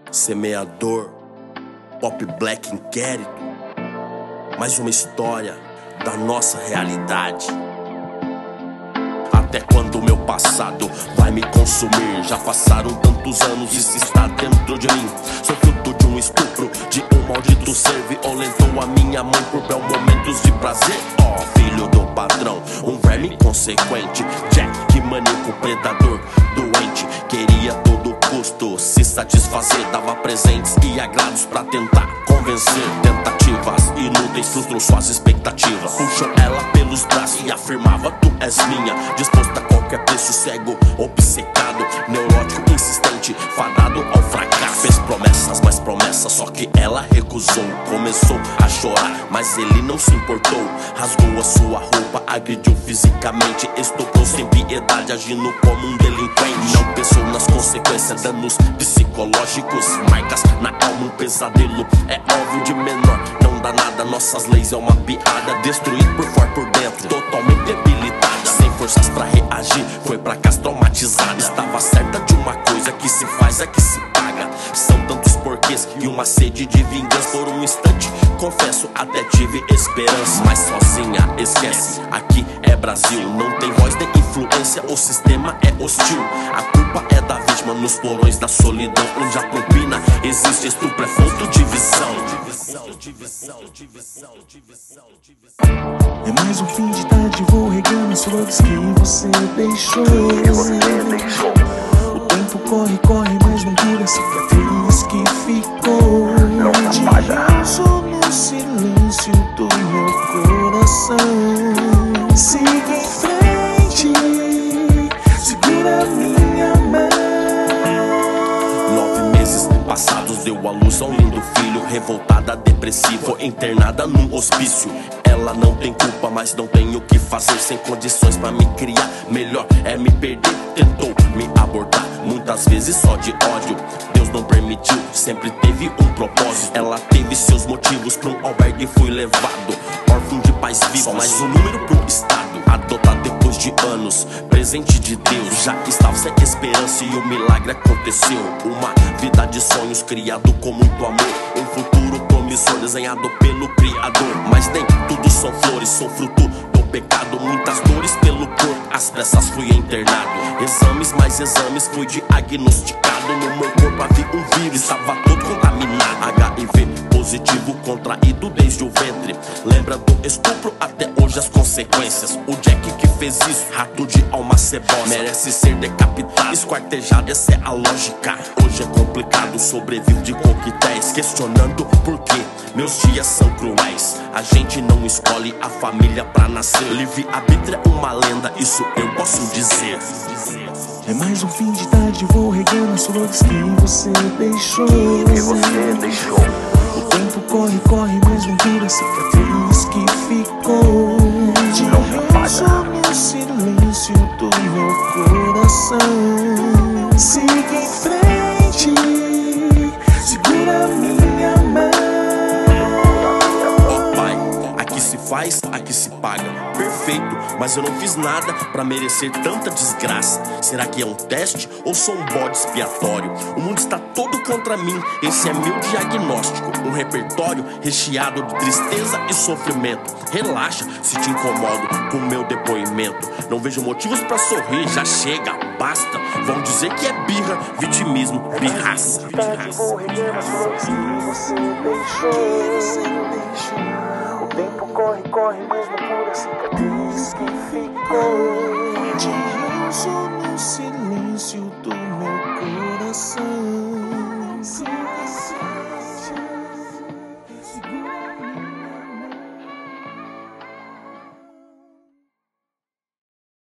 Semeador, Pop Black Inquérito. Mais uma história da nossa realidade. Até quando o meu passado vai me consumir? Já passaram tantos anos e se está dentro de mim. Sou fruto de um estupro, de um maldito ser. Violentou a minha mãe por momentos de prazer. Ó, filho do patrão, um verme inconsequente. Jack, maníaco, predador, doente. Queria a todo custo se satisfazer. Dava presentes e agrados pra tentar convencer. Tentativas inúteis frustram suas expectativas. Puxou ela pelos braços e afirmava: tu és minha. Disposto a qualquer preço, cego, obcecado, neurótico, insistente, fadado ao fracasso. Fez promessas, mais promessas, só que ela recusou. Começou a chorar, mas ele não se importou. Rasgou a sua roupa, agrediu fisicamente, estuprou sem piedade, agindo como um delinquente. Não pensou nas consequências, danos psicológicos, marcas na alma, um pesadelo. É óbvio, de menor não dá nada, nossas leis é uma piada. Destruir por fora, por dentro, totalmente debilitada, sem forças pra reagir, foi pra casa traumatizada. Estava certa de uma coisa: que se faz é que se paga. São tantos porquês e uma sede de vingança. Por um instante, confesso, até tive esperança. Mas sozinha, esquece, aqui é Brasil. Não tem voz nem influência, o sistema é hostil. A culpa é da vítima nos porões da solidão, onde a propina existe, estupro é fonte de divisão. É mais um fim de tarde, vou regando as flores que você deixou. O tempo corre, corre, mas não cura a cicatriz que ficou. Diviso no silêncio do meu coração. Siga em frente, segura minha mão. 9 meses passados, deu à luz a um lindo filho. Revoltada, depressiva, internada num hospício. Ela não tem culpa, mas não tem o que fazer. Sem condições pra me criar, melhor é me perder. Tentou me abortar, muitas vezes só de ódio. Deus não permitiu, sempre teve um propósito. Ela teve seus motivos, pra um albergue fui levado. Órfão de pais vivos, só mais um número pro estado. Adotado depois de anos, presente de Deus. Já estava sem esperança e o milagre aconteceu. Uma vida de sonhos, criado com muito amor. Um futuro promissor, desenhado pelo Criador. Mas nem tudo são flores, sou fruto do pecado. Muitas dores pelo corpo, às pressas fui internado. Exames mais exames, fui diagnosticado. No meu corpo havia um vírus, estava todo contaminado. HIV positivo, contraído desde o ventre. Lembra do estupro, até hoje as consequências. O Jack que fez isso, rato de alma cebosa, merece ser decapitado, esquartejado, essa é a lógica. Hoje é complicado, sobrevivo de coquetéis, questionando por que meus dias são cruéis. A gente não escolhe a família pra nascer. Livre-arbítrio é uma lenda, isso eu posso dizer. É mais um fim de tarde, vou regando as flores que você deixou. O tempo corre, corre, mas não cura a cicatriz que ficou. Diviso no silêncio do meu coração. Siga em frente, segura minha mão. Ó Pai, aqui se faz, aqui se paga. Perfeito, mas eu não fiz nada pra merecer tanta desgraça. Será que é um teste ou sou um bode expiatório? O mundo está todo contra mim, esse é meu diagnóstico. Um repertório recheado de tristeza e sofrimento. Relaxa se te incomodo com o meu depoimento. Não vejo motivos pra sorrir, já chega, basta. Vão dizer que é birra, vitimismo, pirraça. Vou regando as flores que você deixou. O tempo corre, corre, mas não cura a cicatriz que ficou. Diviso no silêncio do meu coração.